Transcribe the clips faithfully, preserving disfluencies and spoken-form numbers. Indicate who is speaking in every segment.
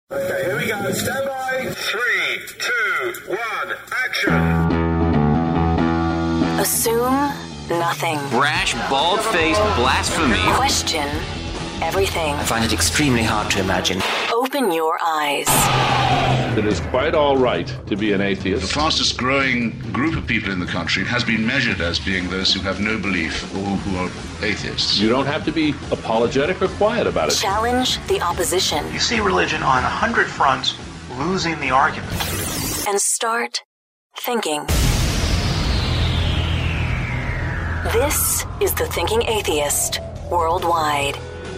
Speaker 1: Okay, here we go. Stand by. Three, two, one, action.
Speaker 2: Assume nothing.
Speaker 3: Brash, bald-faced blasphemy.
Speaker 2: Question everything.
Speaker 3: I find it extremely hard to imagine.
Speaker 2: Open your eyes.
Speaker 4: It is quite all right to be an atheist.
Speaker 5: The fastest growing group of people in the country has been measured as being those who have no belief or who are atheists.
Speaker 4: You don't have to be apologetic or quiet about it.
Speaker 2: Challenge the opposition.
Speaker 6: You see religion on a hundred fronts losing the argument.
Speaker 2: And start thinking. This is The Thinking Atheist Worldwide.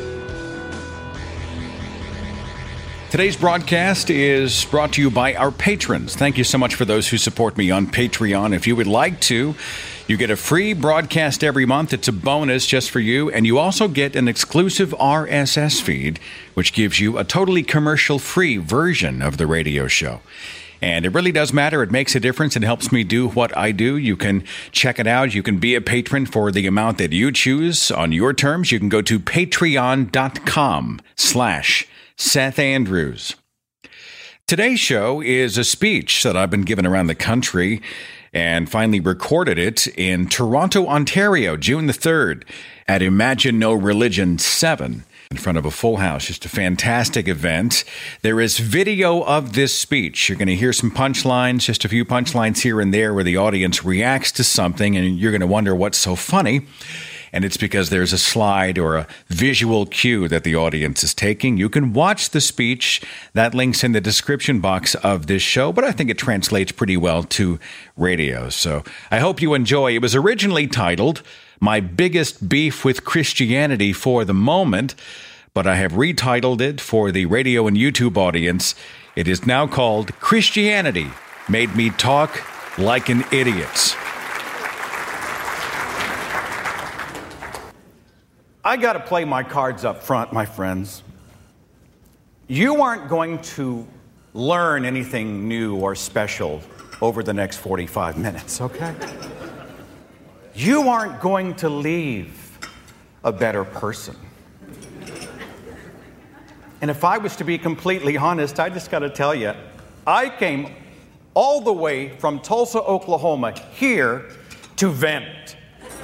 Speaker 7: Today's broadcast is brought to you by our patrons. Thank you so much for those who support me on Patreon. If you would like to, you get a free broadcast every month. It's a bonus just for you. And you also get an exclusive R S S feed, which gives you a totally commercial-free version of the radio show. And it really does matter. It makes a difference. It helps me do what I do. You can check it out. You can be a patron for the amount that you choose on your terms. You can go to patreon.com slash Seth Andrews. Today's show is a speech that I've been given around the country and finally recorded it in Toronto, Ontario, June the third at Imagine No Religion seven in front of a full house. Just a fantastic event. There is video of this speech. You're going to hear some punchlines, just a few punchlines here and there where the audience reacts to something and you're going to wonder what's so funny. And it's because there's a slide or a visual cue that the audience is taking. You can watch the speech. That link's in the description box of this show, but I think it translates pretty well to radio. So I hope you enjoy. It was originally titled My Biggest Beef with Christianity for the Moment, but I have retitled it for the radio and YouTube audience. It is now called Christianity Made Me Talk Like an Idiot. I got to play my cards up front, my friends. You aren't going to learn anything new or special over the next forty-five minutes, okay? You aren't going to leave a better person. And if I was to be completely honest, I just got to tell you, I came all the way from Tulsa, Oklahoma, here to vent.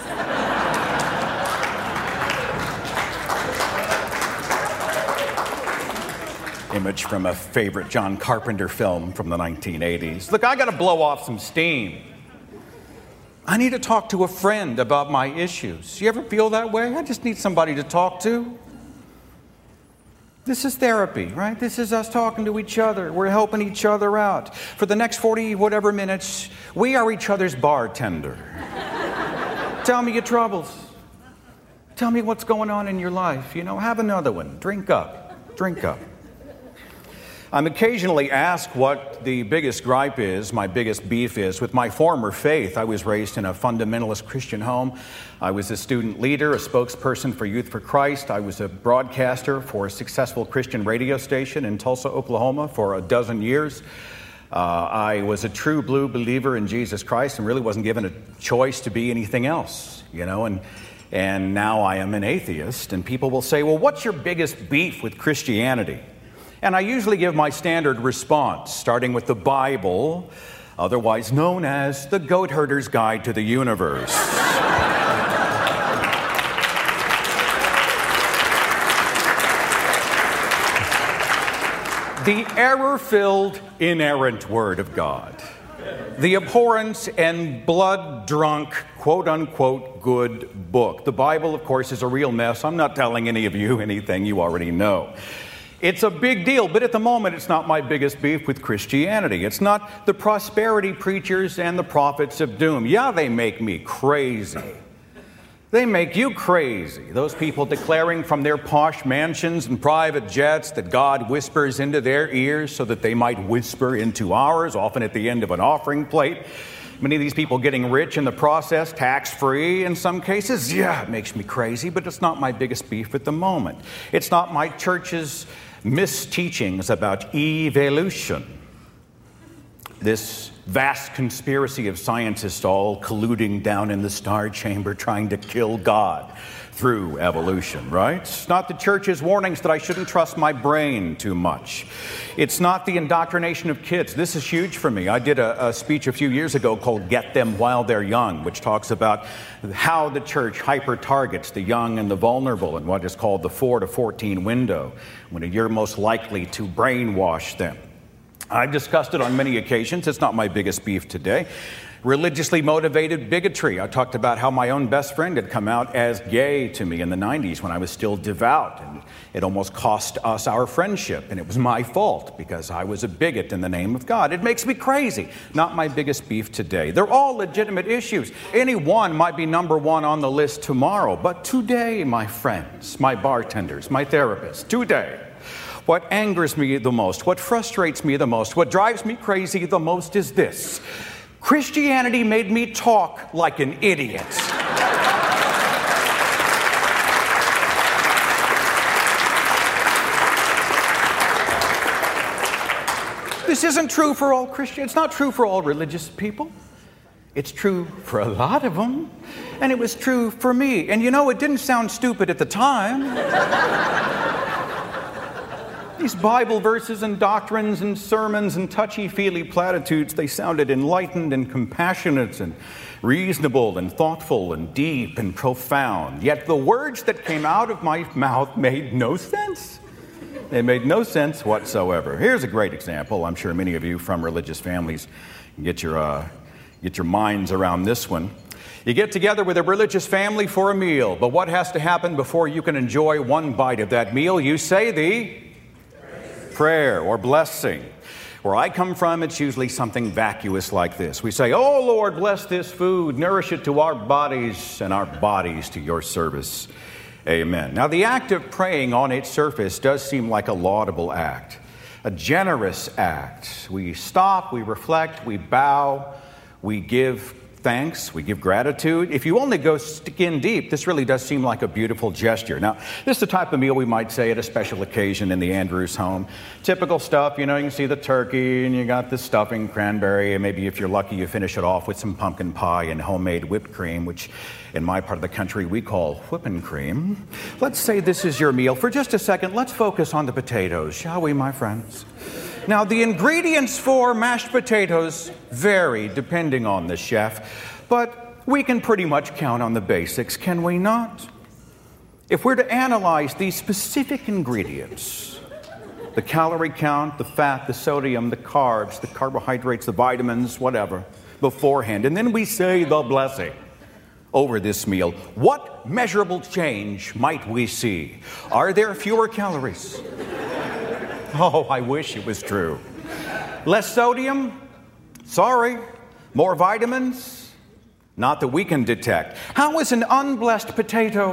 Speaker 7: Image from a favorite John Carpenter film from the nineteen eighties. Look, I got to blow off some steam. I need to talk to a friend about my issues. You ever feel that way? I just need somebody to talk to. This is therapy, right? This is us talking to each other. We're helping each other out. For the next forty whatever minutes, we are each other's bartender. Tell me your troubles. Tell me what's going on in your life. You know, have another one. Drink up. Drink up. I'm occasionally asked what the biggest gripe is, my biggest beef is, with my former faith. I was raised in a fundamentalist Christian home. I was a student leader, a spokesperson for Youth for Christ. I was a broadcaster for a successful Christian radio station in Tulsa, Oklahoma for a dozen years. Uh, I was a true blue believer in Jesus Christ and really wasn't given a choice to be anything else, you know, and and now I am an atheist. And people will say, well, what's your biggest beef with Christianity? And I usually give my standard response, starting with the Bible, otherwise known as the Goat Herder's Guide to the Universe. The error-filled, inerrant Word of God. The abhorrent and blood-drunk, quote-unquote, good book. The Bible, of course, is a real mess. I'm not telling any of you anything you already know. It's a big deal, but at the moment, it's not my biggest beef with Christianity. It's not the prosperity preachers and the prophets of doom. Yeah, they make me crazy. They make you crazy. Those people declaring from their posh mansions and private jets that God whispers into their ears so that they might whisper into ours, often at the end of an offering plate. Many of these people getting rich in the process, tax-free in some cases. Yeah, it makes me crazy, but it's not my biggest beef at the moment. It's not my church's misteachings about evolution. This vast conspiracy of scientists all colluding down in the star chamber trying to kill God through evolution, right? It's not the church's warnings that I shouldn't trust my brain too much. It's not the indoctrination of kids. This is huge for me. I did a, a speech a few years ago called Get Them While They're Young, which talks about how the church hyper-targets the young and the vulnerable in what is called the four to fourteen window, when you're most likely to brainwash them. I've discussed it on many occasions. It's not my biggest beef today. Religiously motivated bigotry. I talked about how my own best friend had come out as gay to me in the nineties when I was still devout. And it almost cost us our friendship. And it was my fault because I was a bigot in the name of God. It makes me crazy. Not my biggest beef today. They're all legitimate issues. Any one might be number one on the list tomorrow. But today, my friends, my bartenders, my therapists, today, what angers me the most, what frustrates me the most, what drives me crazy the most is this. Christianity made me talk like an idiot. This isn't true for all Christians. It's not true for all religious people. It's true for a lot of them. And it was true for me. And you know, it didn't sound stupid at the time. These Bible verses and doctrines and sermons and touchy-feely platitudes, they sounded enlightened and compassionate and reasonable and thoughtful and deep and profound. Yet the words that came out of my mouth made no sense. They made no sense whatsoever. Here's a great example. I'm sure many of you from religious families can get your, uh, get your minds around this one. You get together with a religious family for a meal, but what has to happen before you can enjoy one bite of that meal? You say the prayer or blessing. Where I come from, it's usually something vacuous like this. We say, "Oh Lord, bless this food, nourish it to our bodies and our bodies to your service. Amen." Now, the act of praying on its surface does seem like a laudable act, a generous act. We stop, we reflect, we bow, we give thanks, we give gratitude. If you only go skin deep, this really does seem like a beautiful gesture. Now, this is the type of meal we might say at a special occasion in the Andrews home. Typical stuff, you know, you can see the turkey and you got the stuffing, cranberry, and maybe if you're lucky, you finish it off with some pumpkin pie and homemade whipped cream, which in my part of the country we call whipping cream. Let's say this is your meal. For just a second, let's focus on the potatoes, shall we, my friends? Now, the ingredients for mashed potatoes vary depending on the chef, but we can pretty much count on the basics, can we not? If we're to analyze these specific ingredients, the calorie count, the fat, the sodium, the carbs, the carbohydrates, the vitamins, whatever, beforehand, and then we say the blessing over this meal, what measurable change might we see? Are there fewer calories? Oh, I wish it was true. Less sodium? Sorry. More vitamins? Not that we can detect. How is an unblessed potato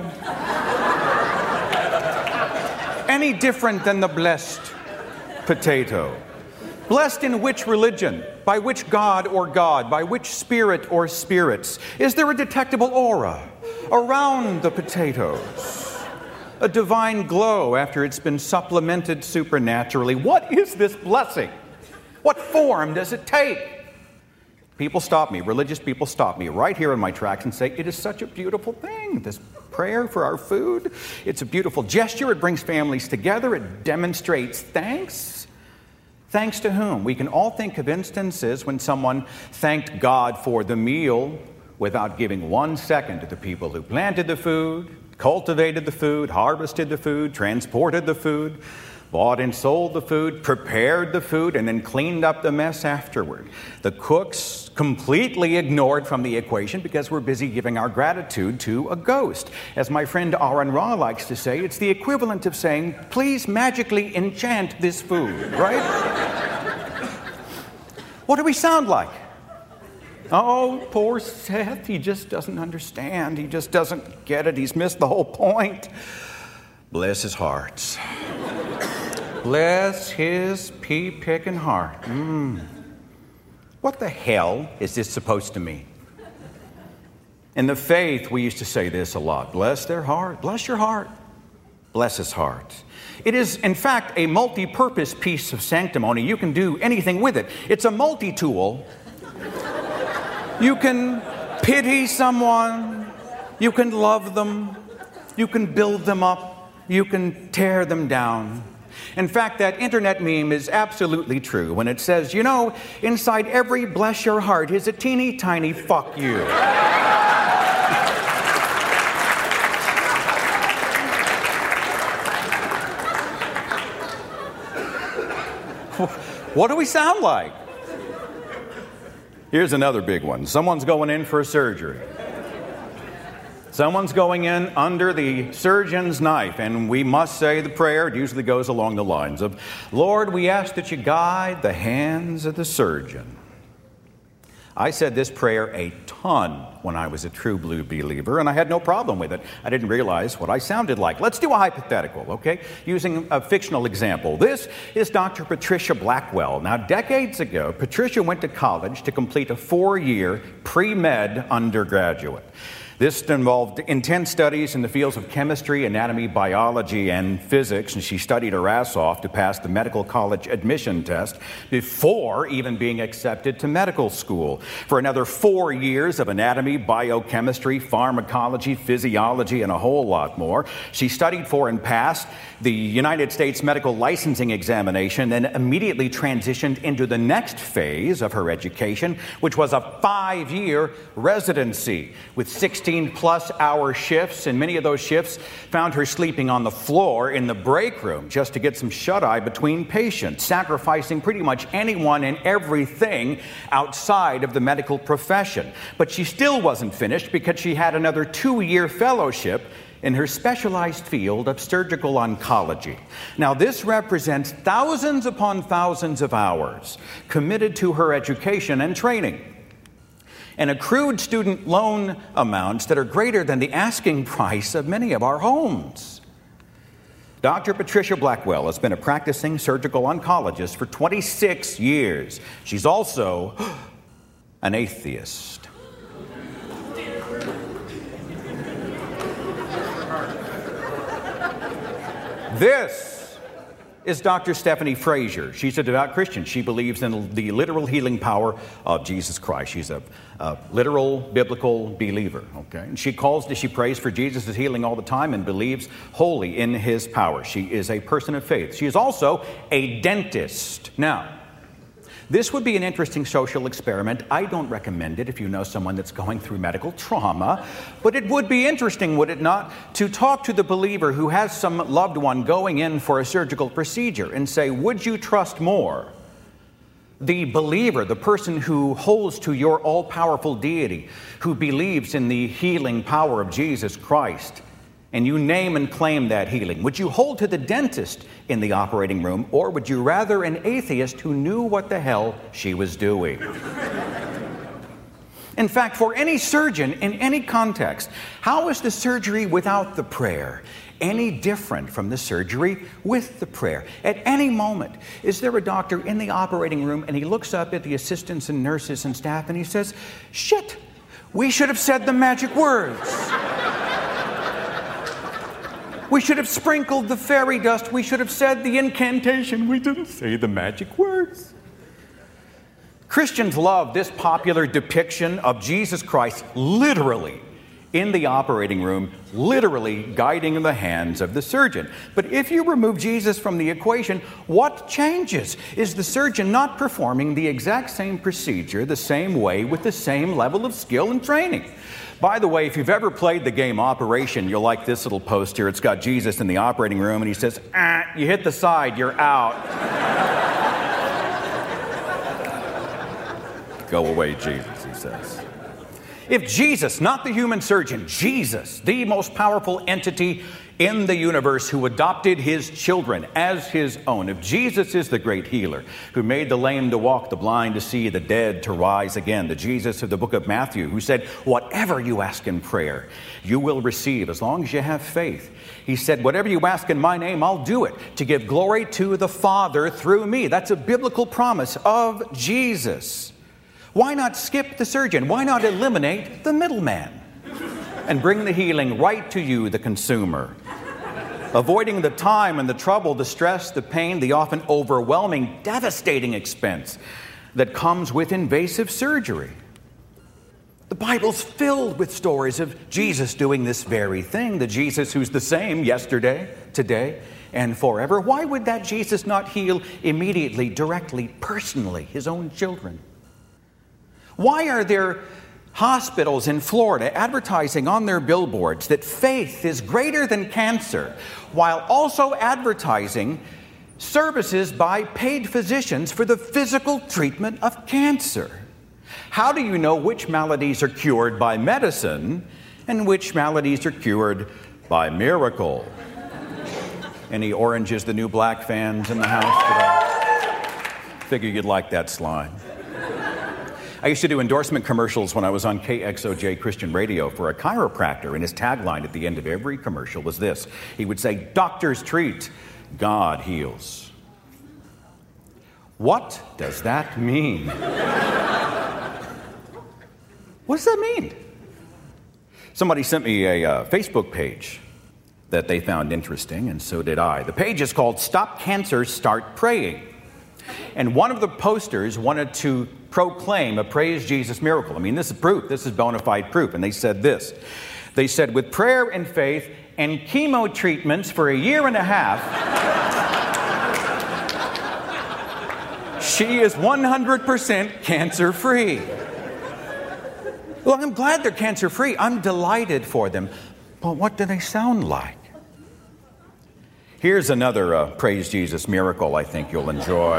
Speaker 7: any different than the blessed potato? Blessed in which religion? By which God or God? By which spirit or spirits? Is there a detectable aura around the potatoes? A divine glow after it's been supplemented supernaturally. What is this blessing? What form does it take? People stop me, religious people stop me right here in my tracks and say, it is such a beautiful thing, this prayer for our food. It's a beautiful gesture. It brings families together. It demonstrates thanks. Thanks to whom? We can all think of instances when someone thanked God for the meal without giving one second to the people who planted the food, cultivated the food, harvested the food, transported the food, bought and sold the food, prepared the food, and then cleaned up the mess afterward. The cooks completely ignored from the equation because we're busy giving our gratitude to a ghost. As my friend Aaron Ra likes to say, it's the equivalent of saying, please magically enchant this food, right? What do we sound like? Oh, poor Seth, he just doesn't understand. He just doesn't get it. He's missed the whole point. Bless his heart. Bless his pea-picking heart. Mm. What the hell is this supposed to mean? In the faith, we used to say this a lot. Bless their heart. Bless your heart. Bless his heart. It is, in fact, a multi-purpose piece of sanctimony. You can do anything with it. It's a multi-tool. You can pity someone. You can love them.
Speaker 8: You can build them up. You can tear them down. In fact, that internet meme is absolutely true when it says, you know, inside every bless your heart is a teeny tiny fuck you. What do we sound like? Here's another big one. Someone's going in for a surgery. Someone's going in under the surgeon's knife, and we must say the prayer. It usually goes along the lines of, Lord, we ask that you guide the hands of the surgeon. I said this prayer a ton when I was a true blue believer, and I had no problem with it. I didn't realize what I sounded like. Let's do a hypothetical, okay? Using a fictional example. This is Doctor Patricia Blackwell. Now, decades ago, Patricia went to college to complete a four-year pre-med undergraduate. This involved intense studies in the fields of chemistry, anatomy, biology, and physics, and she studied her ass off to pass the medical college admission test before even being accepted to medical school. For another four years of anatomy, biochemistry, pharmacology, physiology, and a whole lot more, she studied for and passed the United States medical licensing examination, then immediately transitioned into the next phase of her education, which was a five-year residency with sixteen plus hour shifts, and many of those shifts found her sleeping on the floor in the break room just to get some shut-eye between patients, sacrificing pretty much anyone and everything outside of the medical profession. But she still wasn't finished because she had another two-year fellowship in her specialized field of surgical oncology. Now, this represents thousands upon thousands of hours committed to her education and training, and accrued student loan amounts that are greater than the asking price of many of our homes. Doctor Patricia Blackwell has been a practicing surgical oncologist for twenty-six years. She's also an atheist. This is Doctor Stephanie Frazier. She's a devout Christian. She believes in the literal healing power of Jesus Christ. She's a, a literal biblical believer. Okay, and she calls, she prays for Jesus' healing all the time and believes wholly in his power. She is a person of faith. She is also a dentist. Now, this would be an interesting social experiment. I don't recommend it if you know someone that's going through medical trauma, but it would be interesting, would it not, to talk to the believer who has some loved one going in for a surgical procedure and say, would you trust more the believer, the person who holds to your all-powerful deity, who believes in the healing power of Jesus Christ, and you name and claim that healing? Would you hold to the dentist in the operating room, or would you rather an atheist who knew what the hell she was doing? In fact, for any surgeon in any context, how is the surgery without the prayer any different from the surgery with the prayer? At any moment, is there a doctor in the operating room and he looks up at the assistants and nurses and staff and he says, shit, we should have said the magic words. We should have sprinkled the fairy dust. We should have said the incantation. We didn't say the magic words. Christians love this popular depiction of Jesus Christ literally in the operating room, literally guiding the hands of the surgeon. But if you remove Jesus from the equation, what changes? Is the surgeon not performing the exact same procedure the same way with the same level of skill and training? By the way, if you've ever played the game Operation, you'll like this little poster. It's got Jesus in the operating room, and he says, ah, you hit the side, you're out. Go away, Jesus, he says. If Jesus, not the human surgeon, Jesus, the most powerful entity in the universe who adopted his children as his own, if Jesus is the great healer who made the lame to walk, the blind to see, the dead to rise again, the Jesus of the book of Matthew who said, whatever you ask in prayer, you will receive as long as you have faith. He said, whatever you ask in my name, I'll do it to give glory to the Father through me. That's a biblical promise of Jesus. Why not skip the surgeon? Why not eliminate the middleman and bring the healing right to you, the consumer? Avoiding the time and the trouble, the stress, the pain, the often overwhelming, devastating expense that comes with invasive surgery. The The Bible's filled with stories of Jesus doing this very thing, the Jesus who's the same yesterday, today, and forever. Why would that Jesus not heal immediately, directly, personally, his own children? Why are there hospitals in Florida advertising on their billboards that faith is greater than cancer, while also advertising services by paid physicians for the physical treatment of cancer? How do you know which maladies are cured by medicine and which maladies are cured by miracle? Any Orange is the New Black fans in the house today? Figure you'd like that slide. I used to do endorsement commercials when I was on K X O J Christian Radio for a chiropractor, and his tagline at the end of every commercial was this. He would say, "Doctors treat, God heals." What does that mean? What does that mean? Somebody sent me a uh, Facebook page that they found interesting, and so did I. The page is called Stop Cancer, Start Praying. And one of the posters wanted to proclaim a praise Jesus miracle. I mean, this is proof. This is bona fide proof. And they said this. They said, with prayer and faith and chemo treatments for a year and a half, she is one hundred percent cancer-free. Well, I'm glad they're cancer-free. I'm delighted for them. But what do they sound like? Here's another uh, praise Jesus miracle I think you'll enjoy.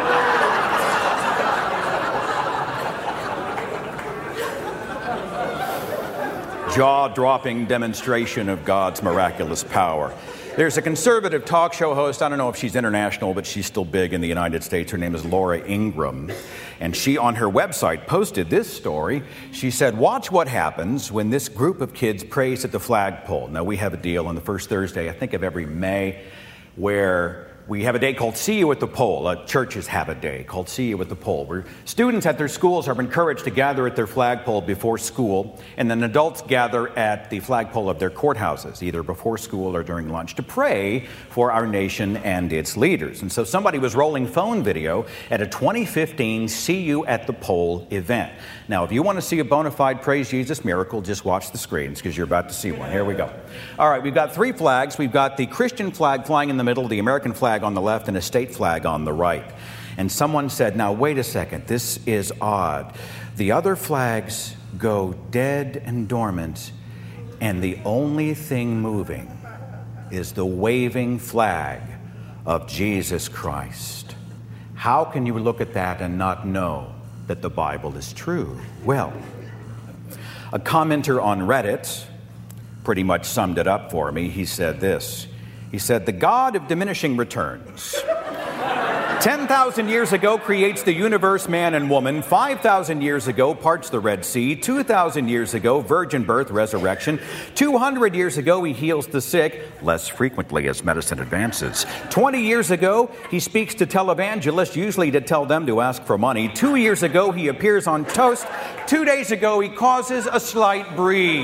Speaker 8: Jaw-dropping demonstration of God's miraculous power. There's a conservative talk show host. I don't know if she's international, but she's still big in the United States. Her name is Laura Ingraham. And she, on her website, posted this story. She said, watch what happens when this group of kids prays at the flagpole. Now, we have a deal on the first Thursday, I think, of every May, where we have a day called See You at the Pole. Uh, churches have a day called See You at the Pole, where students at their schools are encouraged to gather at their flagpole before school, and then adults gather at the flagpole of their courthouses, either before school or during lunch, to pray for our nation and its leaders. And so somebody was rolling phone video at a twenty fifteen See You at the Pole event. Now, if you want to see a bona fide praise Jesus miracle, just watch the screens, because you're about to see one. Here we go. All right, we've got three flags. We've got the Christian flag flying in the middle, the American flag on the left, and a state flag on the right. And someone said, now wait a second, this is odd. The other flags go dead and dormant, and the only thing moving is the waving flag of Jesus Christ. How can you look at that and not know that the Bible is true? Well, a commenter on Reddit pretty much summed it up for me. He said this. He said, the God of diminishing returns ten thousand years ago creates the universe, man and woman. five thousand years ago parts the Red Sea. two thousand years ago, virgin birth, resurrection. two hundred years ago, he heals the sick, less frequently as medicine advances. twenty years ago, he speaks to televangelists, usually to tell them to ask for money. Two years ago, he appears on toast. Two days ago, he causes a slight breeze.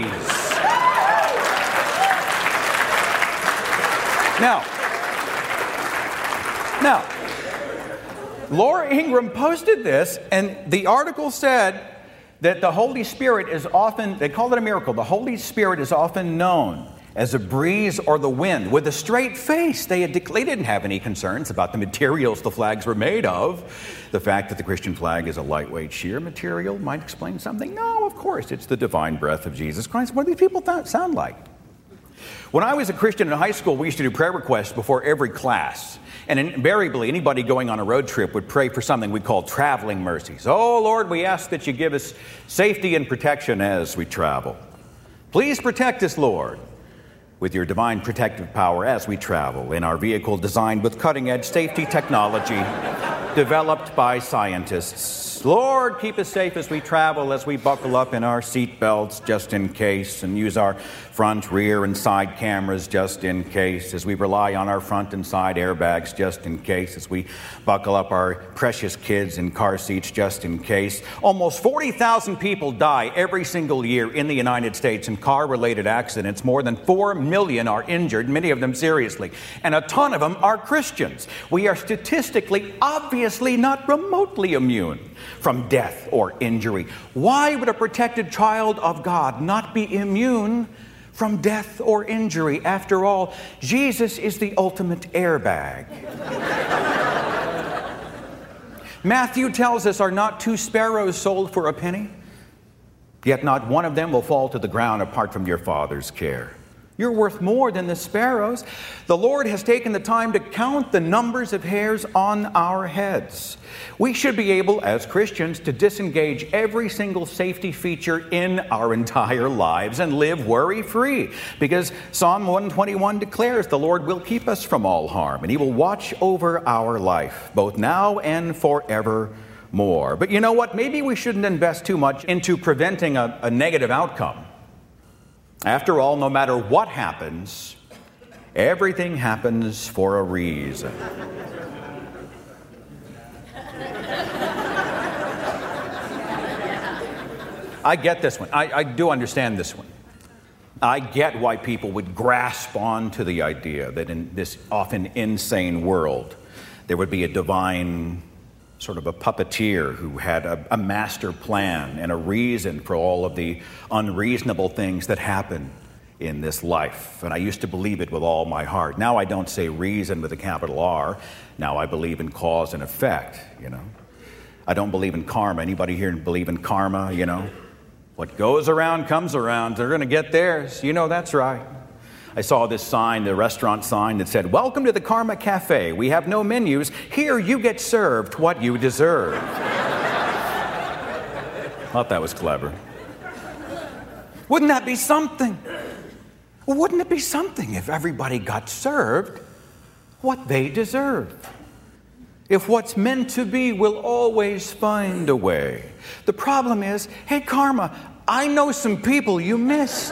Speaker 8: Now, now, Laura Ingraham posted this, and the article said that the Holy Spirit is often, they call it a miracle, the Holy Spirit is often known as a breeze or the wind. With a straight face, they, had, they didn't have any concerns about the materials the flags were made of. The fact that the Christian flag is a lightweight sheer material might explain something. No, of course, it's the divine breath of Jesus Christ. What do these people th- sound like? When I was a Christian in high school, we used to do prayer requests before every class. And invariably, anybody going on a road trip would pray for something we call traveling mercies. Oh, Lord, we ask that you give us safety and protection as we travel. Please protect us, Lord, with your divine protective power as we travel in our vehicle designed with cutting-edge safety technology developed by scientists. Lord, keep us safe as we travel, as we buckle up in our seat belts just in case, and use our front, rear, and side cameras just in case, as we rely on our front and side airbags just in case, as we buckle up our precious kids in car seats just in case. Almost forty thousand people die every single year in the United States in car-related accidents. More than four million are injured, many of them seriously, and a ton of them are Christians. We are statistically obviously obviously not remotely immune from death or injury. Why would a protected child of God not be immune from death or injury? After all, Jesus is the ultimate airbag. Matthew tells us, are not two sparrows sold for a penny? Yet not one of them will fall to the ground apart from your Father's care. You're worth more than the sparrows. The Lord has taken the time to count the numbers of hairs on our heads. We should be able, as Christians, to disengage every single safety feature in our entire lives and live worry-free. Because Psalm one twenty-one declares the Lord will keep us from all harm, and He will watch over our life, both now and forevermore. But you know what? Maybe we shouldn't invest too much into preventing a, a negative outcome. After all, no matter what happens, everything happens for a reason. I get this one. I, I do understand this one. I get why people would grasp onto the idea that in this often insane world, there would be a divine sort of a puppeteer who had a, a master plan and a reason for all of the unreasonable things that happen in this life. And I used to believe it with all my heart. Now I don't say reason with a capital R. Now I believe in cause and effect, you know. I don't believe in karma. Anybody here believe in karma, you know? What goes around comes around. They're going to get theirs. You know that's right. I saw this sign, the restaurant sign that said, "Welcome to the Karma Cafe. We have no menus. Here you get served what you deserve." Thought that was clever. Wouldn't that be something? Well, wouldn't it be something if everybody got served what they deserve? If what's meant to be will always find a way. The problem is, hey, karma, I know some people you missed.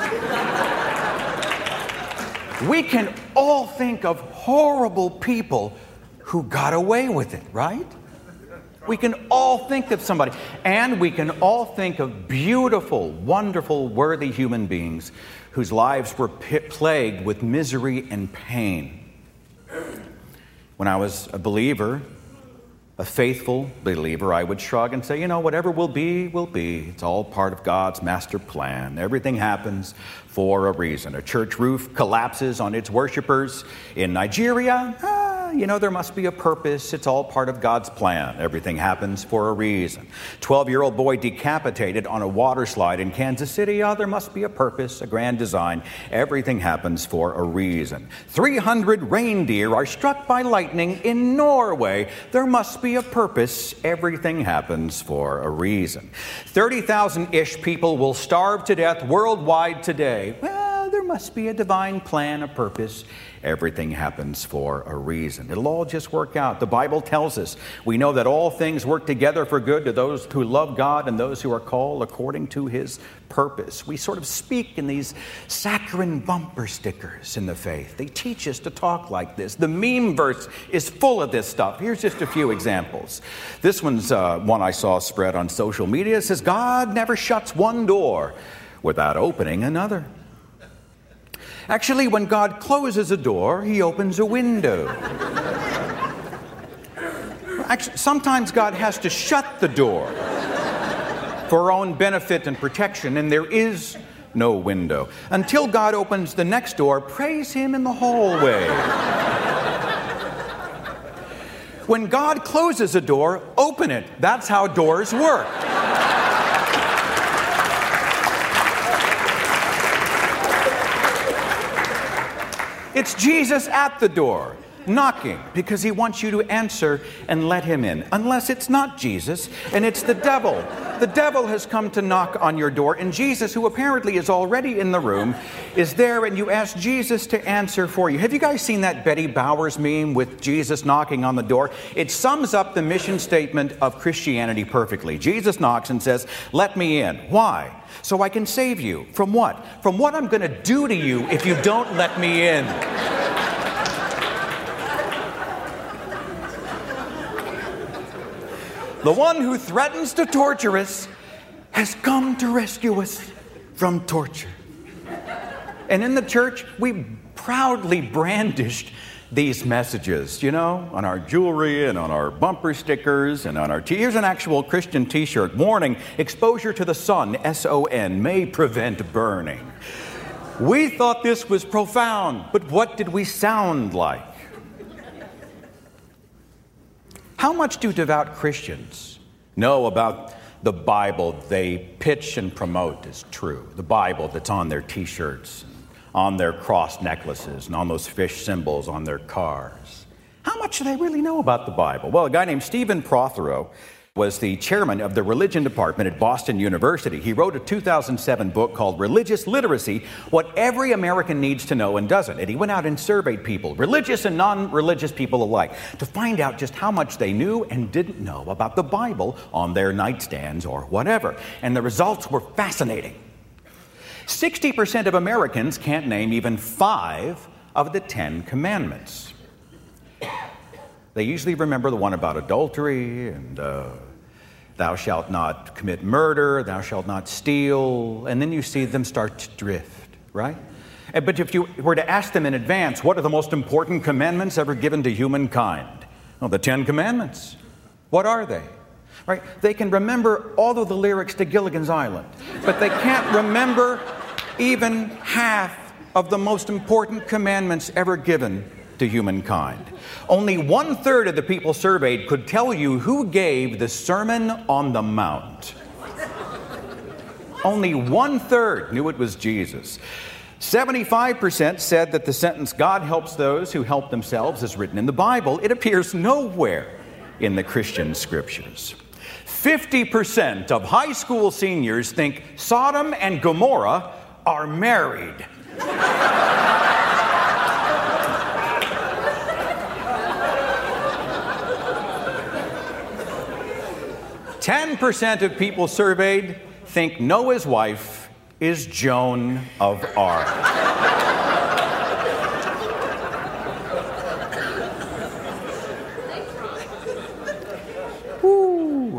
Speaker 8: We can all think of horrible people who got away with it, right? We can all think of somebody. And we can all think of beautiful, wonderful, worthy human beings whose lives were p- plagued with misery and pain. When I was a believer, a faithful believer, I would shrug and say, you know, whatever will be, will be. It's all part of God's master plan. Everything happens for a reason. A church roof collapses on its worshipers in Nigeria. Ah, you know, there must be a purpose. It's all part of God's plan. Everything happens for a reason. twelve-year-old boy decapitated on a water slide in Kansas City. Ah, there must be a purpose, a grand design. Everything happens for a reason. three hundred reindeer are struck by lightning in Norway. There must be a purpose. Everything happens for a reason. thirty thousand-ish people will starve to death worldwide today. Well, there must be a divine plan, a purpose. Everything happens for a reason. It'll all just work out. The Bible tells us, we know that all things work together for good to those who love God and those who are called according to His purpose. We sort of speak in these saccharine bumper stickers in the faith. They teach us to talk like this. The meme verse is full of this stuff. Here's just a few examples. This one's uh, one I saw spread on social media. It says, God never shuts one door without opening another. Actually, when God closes a door, He opens a window. Actually, sometimes God has to shut the door for our own benefit and protection, and there is no window. Until God opens the next door, praise Him in the hallway. When God closes a door, open it. That's how doors work. It's Jesus at the door, knocking, because He wants you to answer and let Him in. Unless it's not Jesus, and it's the devil. The devil has come to knock on your door, and Jesus, who apparently is already in the room, is there, and you ask Jesus to answer for you. Have you guys seen that Betty Bowers meme with Jesus knocking on the door? It sums up the mission statement of Christianity perfectly. Jesus knocks and says, "Let me in." Why? So I can save you. From what? From what I'm going to do to you if you don't let me in. The one who threatens to torture us has come to rescue us from torture. And in the church, we proudly brandished these messages, you know, on our jewelry and on our bumper stickers and on our t- here's an actual Christian t-shirt. Warning, exposure to the sun, S O N, may prevent burning. We thought this was profound, but what did we sound like? How much do devout Christians know about the Bible they pitch and promote as true? The Bible that's on their t-shirts, on their cross necklaces, and on those fish symbols on their cars. How much do they really know about the Bible? Well, a guy named Stephen Prothero was the chairman of the religion department at Boston University. He wrote a two thousand seven book called Religious Literacy, What Every American Needs to Know and Doesn't. And he went out and surveyed people, religious and non-religious people alike, to find out just how much they knew and didn't know about the Bible on their nightstands or whatever. And the results were fascinating. sixty percent of Americans can't name even five of the Ten Commandments. They usually remember the one about adultery and uh, thou shalt not commit murder, thou shalt not steal, and then you see them start to drift, right? But if you were to ask them in advance, what are the most important commandments ever given to humankind? Well, the Ten Commandments. What are they? Right? They can remember all of the lyrics to Gilligan's Island, but they can't remember even half of the most important commandments ever given to humankind. Only one-third of the people surveyed could tell you who gave the Sermon on the Mount. Only one-third knew it was Jesus. seventy-five percent said that the sentence, God helps those who help themselves, is written in the Bible. It appears nowhere in the Christian scriptures. fifty percent of high school seniors think Sodom and Gomorrah are married. ten percent of people surveyed think Noah's wife is Joan of Arc. Woo.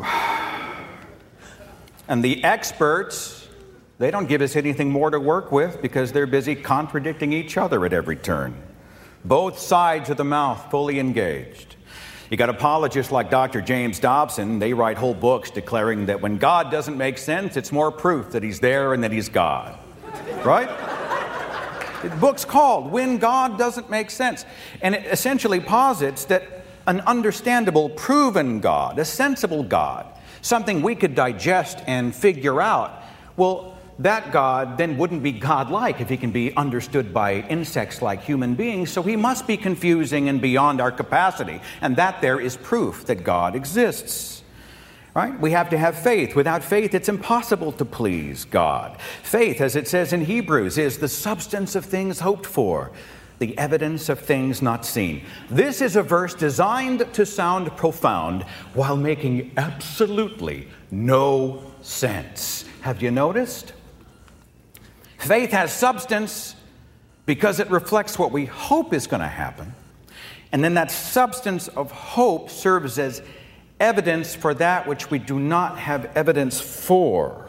Speaker 8: And the experts, they don't give us anything more to work with because they're busy contradicting each other at every turn. Both sides of the mouth fully engaged. You got apologists like Doctor James Dobson. They write whole books declaring that when God doesn't make sense, it's more proof that he's there and that he's God. Right? The book's called When God Doesn't Make Sense. And it essentially posits that an understandable, proven God, a sensible God, something we could digest and figure out, well, that God then wouldn't be God-like if he can be understood by insects like human beings, so he must be confusing and beyond our capacity. And that there is proof that God exists. Right? We have to have faith. Without faith, it's impossible to please God. Faith, as it says in Hebrews, is the substance of things hoped for, the evidence of things not seen. This is a verse designed to sound profound while making absolutely no sense. Have you noticed? Faith has substance because it reflects what we hope is going to happen. And then that substance of hope serves as evidence for that which we do not have evidence for.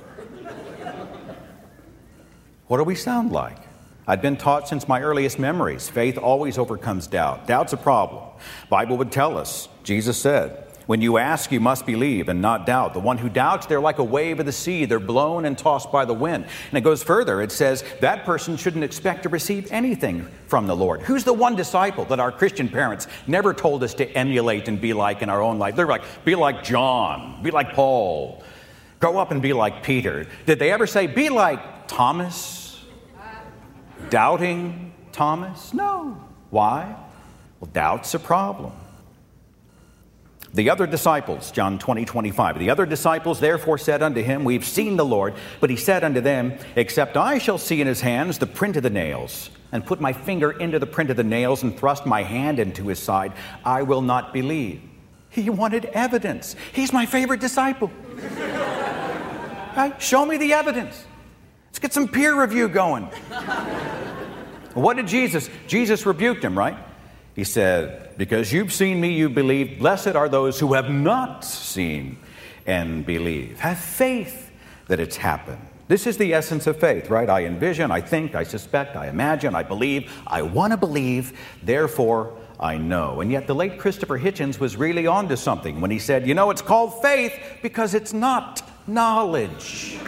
Speaker 8: What do we sound like? I've been taught since my earliest memories, faith always overcomes doubt. Doubt's a problem. The Bible would tell us, Jesus said, when you ask, you must believe and not doubt. The one who doubts, they're like a wave of the sea. They're blown and tossed by the wind. And it goes further. It says that person shouldn't expect to receive anything from the Lord. Who's the one disciple that our Christian parents never told us to emulate and be like in our own life? They're like, be like John, be like Paul, grow up and be like Peter. Did they ever say, be like Thomas? Doubting Thomas? No. Why? Well, doubt's a problem. The other disciples, John twenty, twenty-five, the other disciples therefore said unto him, we've seen the Lord. But he said unto them, except I shall see in his hands the print of the nails, and put my finger into the print of the nails, and thrust my hand into his side, I will not believe. He wanted evidence. He's my favorite disciple. Right? Show me the evidence. Let's get some peer review going. What did Jesus? Jesus rebuked him, right? He said, because you've seen me, you believe. Blessed are those who have not seen and believe. Have faith that it's happened. This is the essence of faith, right? I envision, I think, I suspect, I imagine, I believe. I want to believe, therefore I know. And yet the late Christopher Hitchens was really onto something when he said, you know, it's called faith because it's not knowledge.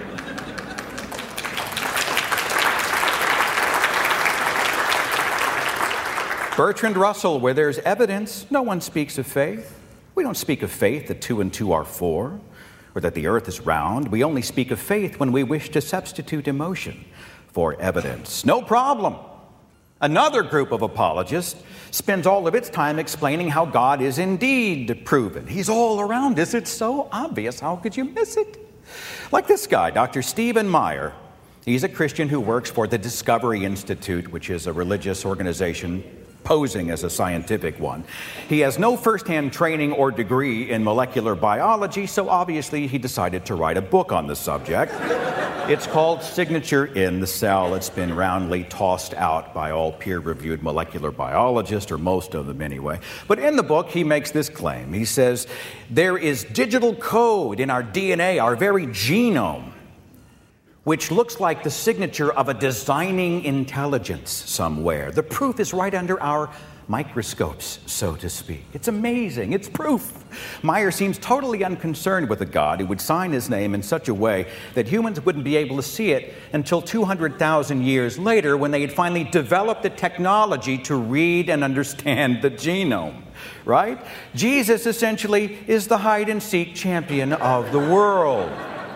Speaker 8: Bertrand Russell, where there's evidence, no one speaks of faith. We don't speak of faith that two and two are four, or that the earth is round. We only speak of faith when we wish to substitute emotion for evidence. No problem. Another group of apologists spends all of its time explaining how God is indeed proven. He's all around us. It's so obvious. How could you miss it? Like this guy, Doctor Stephen Meyer. He's a Christian who works for the Discovery Institute, which is a religious organization posing as a scientific one. He has no firsthand training or degree in molecular biology, so obviously he decided to write a book on the subject. It's called Signature in the Cell. It's been roundly tossed out by all peer-reviewed molecular biologists, or most of them anyway. But in the book, he makes this claim. He says, there is digital code in our D N A, our very genome, which looks like the signature of a designing intelligence somewhere. The proof is right under our microscopes, so to speak. It's amazing. It's proof. Meyer seems totally unconcerned with a God who would sign his name in such a way that humans wouldn't be able to see it until two hundred thousand years later, when they had finally developed the technology to read and understand the genome. Right? Jesus essentially is the hide-and-seek champion of the world.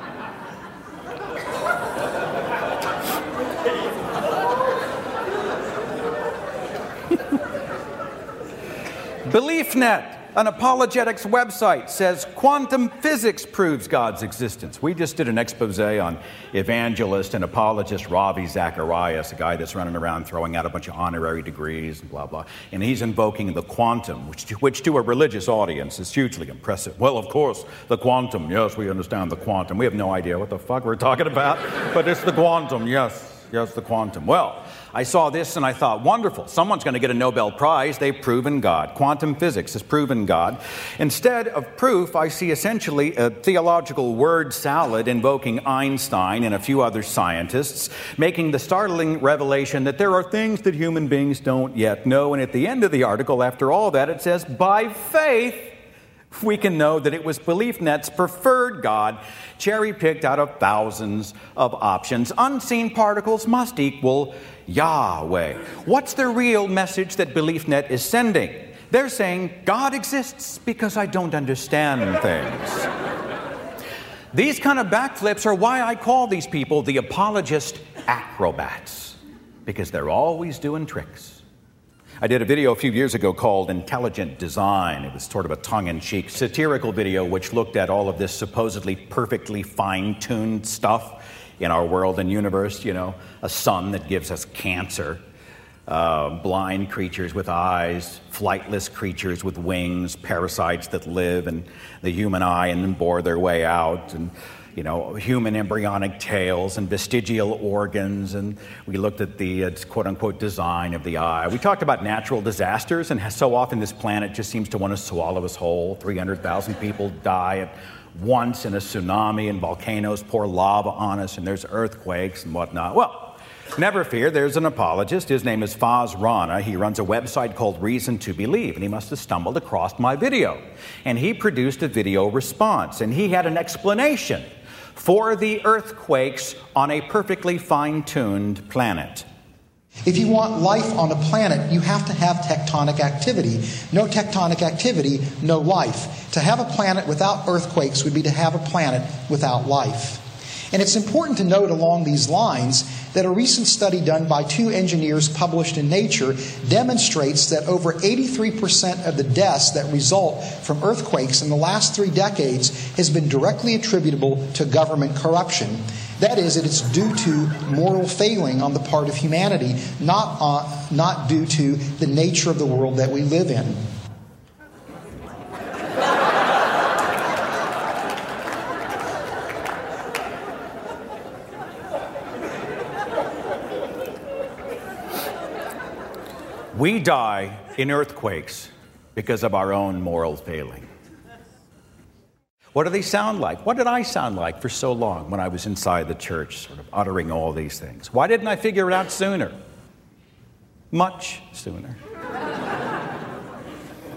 Speaker 8: BeliefNet, an apologetics website, says quantum physics proves God's existence. We just did an expose on evangelist and apologist Ravi Zacharias, a guy that's running around throwing out a bunch of honorary degrees and blah, blah. And he's invoking the quantum, which, which to a religious audience is hugely impressive. Well, of course, the quantum. Yes, we understand the quantum. We have no idea what the fuck we're talking about, but it's the quantum, yes. Yes, the quantum. Well, I saw this and I thought, wonderful. Someone's going to get a Nobel Prize. They've proven God. Quantum physics has proven God. Instead of proof, I see essentially a theological word salad invoking Einstein and a few other scientists, making the startling revelation that there are things that human beings don't yet know. And at the end of the article, after all that, it says, by faith, we can know that it was BeliefNet's preferred God, cherry-picked out of thousands of options. Unseen particles must equal Yahweh. What's the real message that BeliefNet is sending? They're saying, God exists because I don't understand things. These kind of backflips are why I call these people the apologist acrobats, because they're always doing tricks. I did a video a few years ago called Intelligent Design. It was sort of a tongue-in-cheek satirical video which looked at all of this supposedly perfectly fine-tuned stuff in our world and universe. You know, a sun that gives us cancer, uh, blind creatures with eyes, flightless creatures with wings, parasites that live in the human eye and then bore their way out, and you know, human embryonic tails and vestigial organs, and we looked at the uh, quote-unquote design of the eye. We talked about natural disasters, and so often this planet just seems to want to swallow us whole. three hundred thousand people die at once in a tsunami, and volcanoes pour lava on us, and there's earthquakes and whatnot. Well, never fear, there's an apologist. His name is Faz Rana. He runs a website called Reason to Believe, and he must have stumbled across my video. And he produced a video response, and he had an explanation for the earthquakes on a perfectly fine-tuned planet.
Speaker 9: If you want life on a planet, you have to have tectonic activity. No tectonic activity, no life. To have a planet without earthquakes would be to have a planet without life. And it's important to note along these lines that a recent study done by two engineers published in Nature demonstrates that over eighty-three percent of the deaths that result from earthquakes in the last three decades has been directly attributable to government corruption. That is, it is due to moral failing on the part of humanity, not, uh, not due to the nature of the world that we live in.
Speaker 8: We die in earthquakes because of our own moral failing. What do they sound like? What did I sound like for so long when I was inside the church, sort of uttering all these things? Why didn't I figure it out sooner? Much sooner.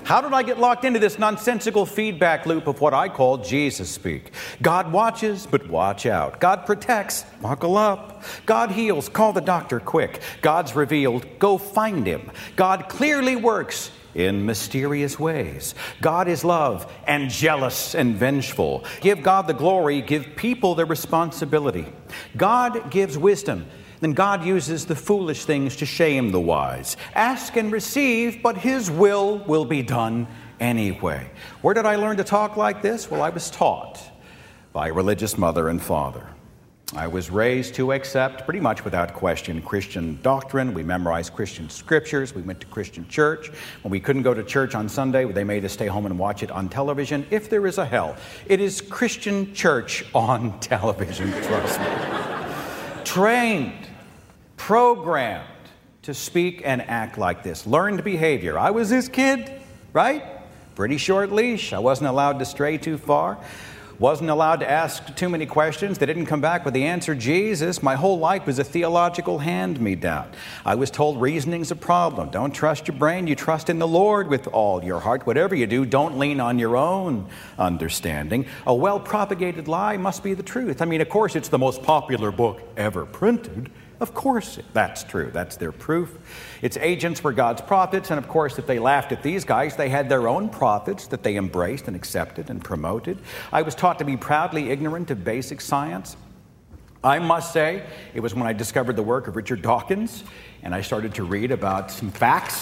Speaker 8: How did I get locked into this nonsensical feedback loop of what I call Jesus speak? God watches, but watch out. God protects, buckle up. God heals, call the doctor quick. God's revealed, go find him. God clearly works in mysterious ways. God is love and jealous and vengeful. Give God the glory, give people the responsibility. God gives wisdom. Then God uses the foolish things to shame the wise. Ask and receive, but his will will be done anyway. Where did I learn to talk like this? Well, I was taught by a religious mother and father. I was raised to accept, pretty much without question, Christian doctrine. We memorized Christian scriptures. We went to Christian church. When we couldn't go to church on Sunday, they made us stay home and watch it on television. If there is a hell, it is Christian church on television, trust me. Trained, programmed to speak and act like this. Learned behavior. I was this kid, right? Pretty short leash. I wasn't allowed to stray too far. Wasn't allowed to ask too many questions. They didn't come back with the answer, Jesus. My whole life was a theological hand-me-down. I was told reasoning's a problem. Don't trust your brain. You trust in the Lord with all your heart. Whatever you do, don't lean on your own understanding. A well-propagated lie must be the truth. I mean, of course, it's the most popular book ever printed. Of course that's true. That's their proof. Its agents were God's prophets, and of course, if they laughed at these guys, they had their own prophets that they embraced and accepted and promoted. I was taught to be proudly ignorant of basic science. I must say, it was when I discovered the work of Richard Dawkins, and I started to read about some facts.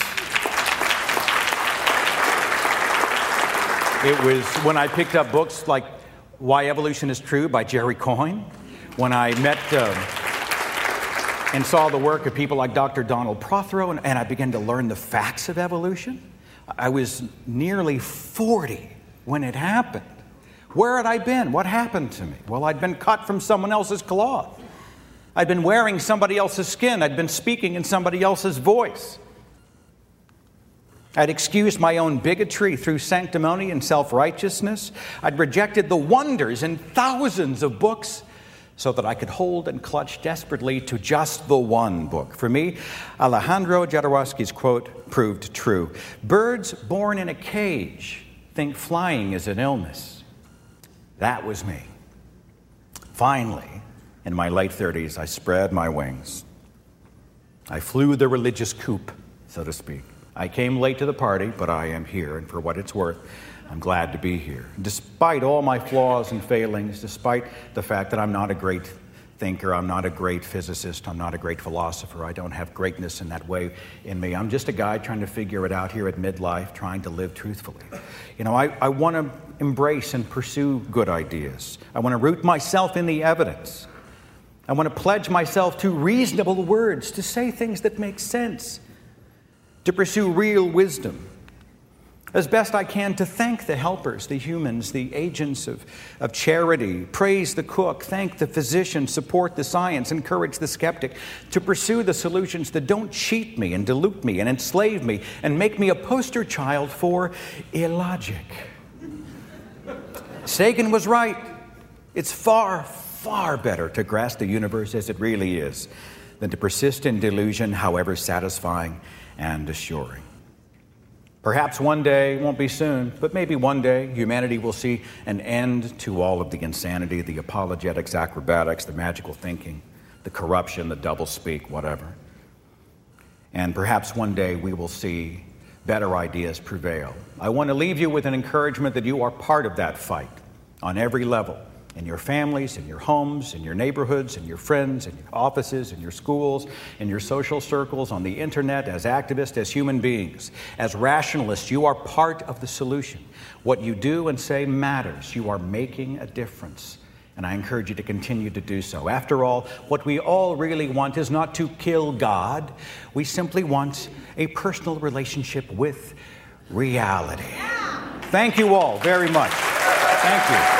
Speaker 8: It was when I picked up books like Why Evolution is True by Jerry Coyne, when I met... Uh, and saw the work of people like Doctor Donald Prothero, and, and I began to learn the facts of evolution. I was nearly forty when it happened. Where had I been? What happened to me? Well, I'd been cut from someone else's cloth. I'd been wearing somebody else's skin. I'd been speaking in somebody else's voice. I'd excused my own bigotry through sanctimony and self-righteousness. I'd rejected the wonders in thousands of books so that I could hold and clutch desperately to just the one book. For me, Alejandro Jodorowsky's quote proved true. Birds born in a cage think flying is an illness. That was me. Finally, in my late thirties, I spread my wings. I flew the religious coop, so to speak. I came late to the party, but I am here, and for what it's worth, I'm glad to be here. Despite all my flaws and failings, despite the fact that I'm not a great thinker, I'm not a great physicist, I'm not a great philosopher, I don't have greatness in that way in me. I'm just a guy trying to figure it out here at midlife, trying to live truthfully. You know, I, I want to embrace and pursue good ideas. I want to root myself in the evidence. I want to pledge myself to reasonable words, to say things that make sense, to pursue real wisdom. As best I can, to thank the helpers, the humans, the agents of, of charity, praise the cook, thank the physician, support the science, encourage the skeptic, to pursue the solutions that don't cheat me and dilute me and enslave me and make me a poster child for illogic. Sagan was right. It's far, far better to grasp the universe as it really is than to persist in delusion, however satisfying and assuring. Perhaps one day, won't be soon, but maybe one day, humanity will see an end to all of the insanity, the apologetics, acrobatics, the magical thinking, the corruption, the doublespeak, whatever. And perhaps one day we will see better ideas prevail. I want to leave you with an encouragement that you are part of that fight on every level. In your families, in your homes, in your neighborhoods, in your friends, in your offices, in your schools, in your social circles, on the internet, as activists, as human beings. As rationalists, you are part of the solution. What you do and say matters. You are making a difference. And I encourage you to continue to do so. After all, what we all really want is not to kill God. We simply want a personal relationship with reality. Thank you all very much. Thank you.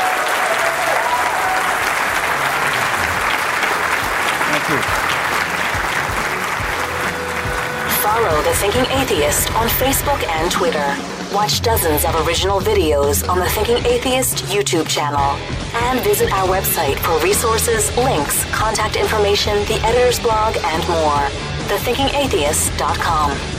Speaker 2: Follow The Thinking Atheist on Facebook and Twitter. Watch dozens of original videos on the Thinking Atheist YouTube channel. And visit our website for resources, links, contact information, the editor's blog, and more. the thinking atheist dot com.